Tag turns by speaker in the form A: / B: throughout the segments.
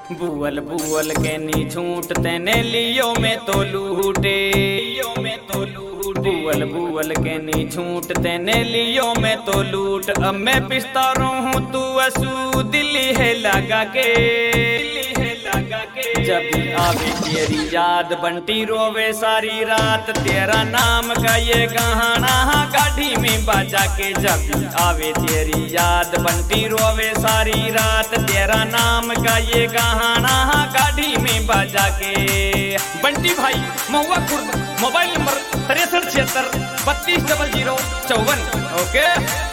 A: बुअल बुअल के नी झूठ तेने लियो में तो लूटे, बुअल बुअल के नी झूठ तेने लियो में तो लूट। अब मैं पिस्तारों हूँ तू असू दिल्ली है लगा के, जब भी आवे तेरी याद बंटी रोवे सारी रात। तेरा नाम का ये गहाना गाड़ी में बाजा के, जब भी आवे तेरी याद बंटी रोवे सारी रात। तेरा नाम का ये गहाना गाड़ी में बाजा के। बंटी भाई Mahua Khurd, mobile number 6376 320054। Okay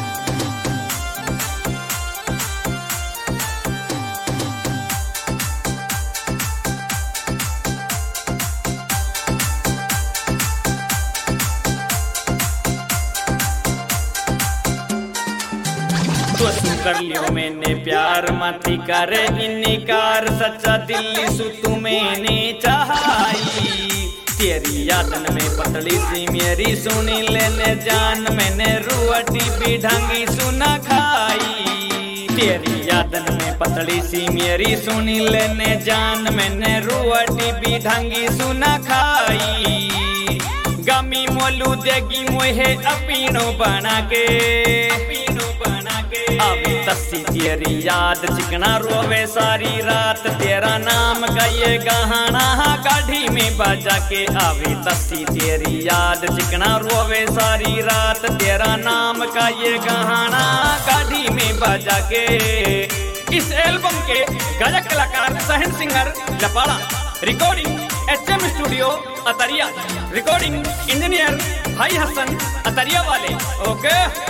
A: तो कर लियो मैंने प्यार मती करे इनकार। सच्चा दिल्ली सु तू मैंने चाहाई। तेरी यादन में पतली सी मेरी सुनी लेने जान। मैंने रुआटी भी ढंगी सुना खाई। तेरी यादन में पतली सी मेरी सुनी लेने जान। मैंने रुआटी भी ढंगी सुना खाई। गमी मोलू देगी मोहे अपीनो बना के, अभी तस्सी तेरी याद चिकना रोवे सारी रात। तेरा नाम का ये गहाना गाड़ी में बाजा के। अभी तस्सी तेरी याद चिकना रोवे सारी रात। तेरा नाम का ये गहाना गाड़ी में बाजा के। इस एल्बम के गायक कलाकार Sahan singer Lapada. Recording HM studio Ataria. Recording engineer भाई हसन अतरिया वाले। ओके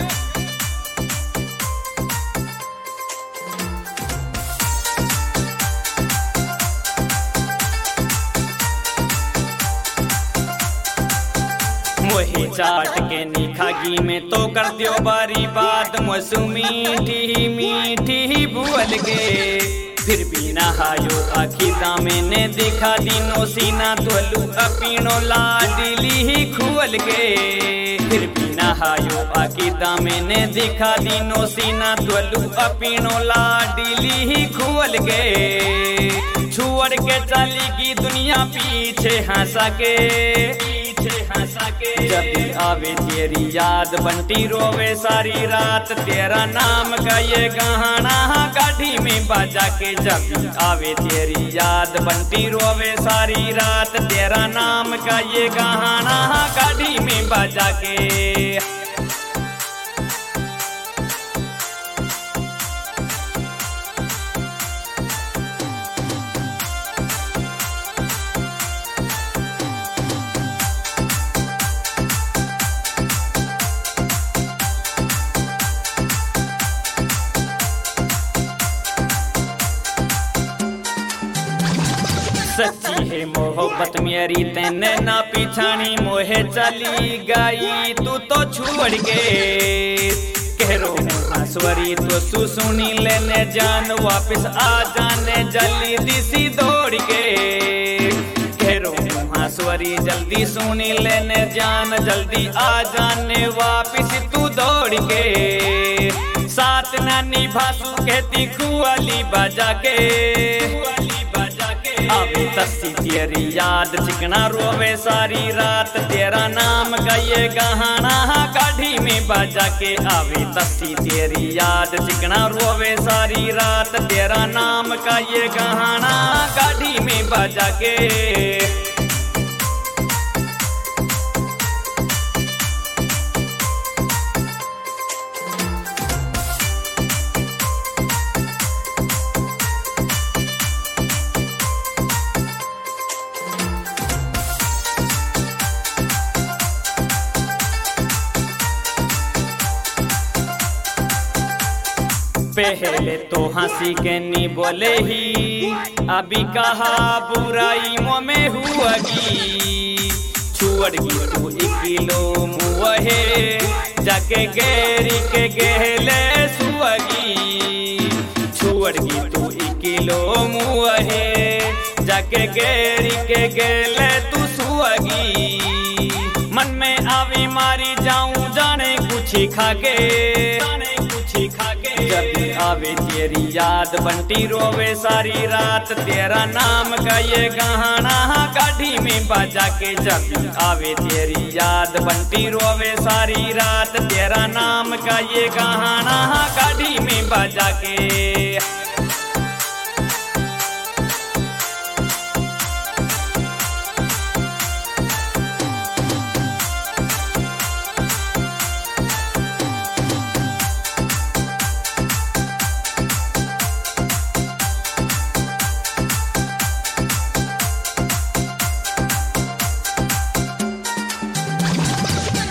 A: वही चाट के निखागी में तो कर दियो बारी बात। मसू मीठी मीठी भूल के फिर भी नहायो आखी दामे ने दिखा दिनो सीना। तोलू अपीनो लाडली ही खुल के फिर भी नहायो आखी दामे ने दिखा दिनो सीना। तोलू अपीनो लाडली ही खुल के छोड़ के चली की दुनिया पीछे हंसा के। जब भी आवे तेरी याद बंटी रोवे सारी रात। तेरा नाम का ये गहाना गाड़ी में बाजा के। जब भी आवे तेरी याद बंटी रोवे सारी रात। तेरा नाम का ये गहाना गाड़ी में बाजा के। सच्ची है मोहब्बत मेरी तेने ना पिछानी। मोहे चली गई तू तो छोड़ के। कहरो हंसवरी तो सुनी लेने जान। वापस आ जाने जल्दी दिसी दौड़ के। कहरो हंसवरी जल्दी सुनी लेने जान। जल्दी आ जाने वापस तू दौड़ के। साथ नानी भासू कहती खुआली बजा के। अभी तस्सी तेरी याद चिकना रोवे सारी रात। तेरा नाम का ये गहाना गाड़ी में बाजा के। अभी तस्सी तेरी याद चिकना रोवे सारी रात। तेरा नाम का ये गहाना गाड़ी में बाजा के। पहले तो हंसी के नी बोले ही। अभी कहा बुराई मुँह में हुआगी। छुअड़गी तू 1 किलो मुँहे जाके गहरी के गहले सुअगी। छुअड़गी तू 1 किलो मुँहे जाके गहरी के गहले तू सुअगी। मन में आवी मारी जाऊं जाने कुछ खाके। जब भी आवे तेरी याद बंटी रोवे सारी रात, तेरा नाम का ये गहना गाड़ी में बजा के। जब भी आवे तेरी याद बंटी रोवे सारी रात, तेरा नाम का ये गहना गाड़ी में बजा के।